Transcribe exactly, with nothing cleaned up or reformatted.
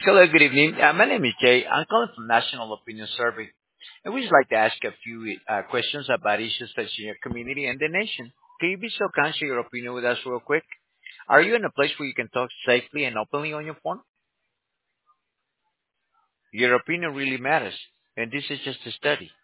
Hello, good evening. Uh, my name is Jay. I'm calling from National Opinion Survey. And we'd just like to ask a few uh, questions about issues touching your community and the nation. Can you be so kind to share your opinion with us real quick? Are you in a place where you can talk safely and openly on your phone? Your opinion really matters, and this is just a study.